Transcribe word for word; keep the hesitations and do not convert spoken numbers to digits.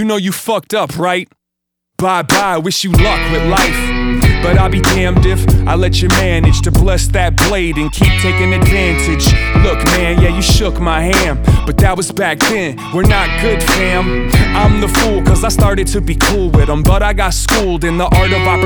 know you fucked up, right? Bye-bye, wish you luck with life. But I'll be damned if I let you manage to bless that blade and keep taking advantage. Look, man, yeah, you shook my hand, but that was back then. We're not good, fam. I'm the fool, cause I started to be cool with them, but I got schooled in the art of opportunity.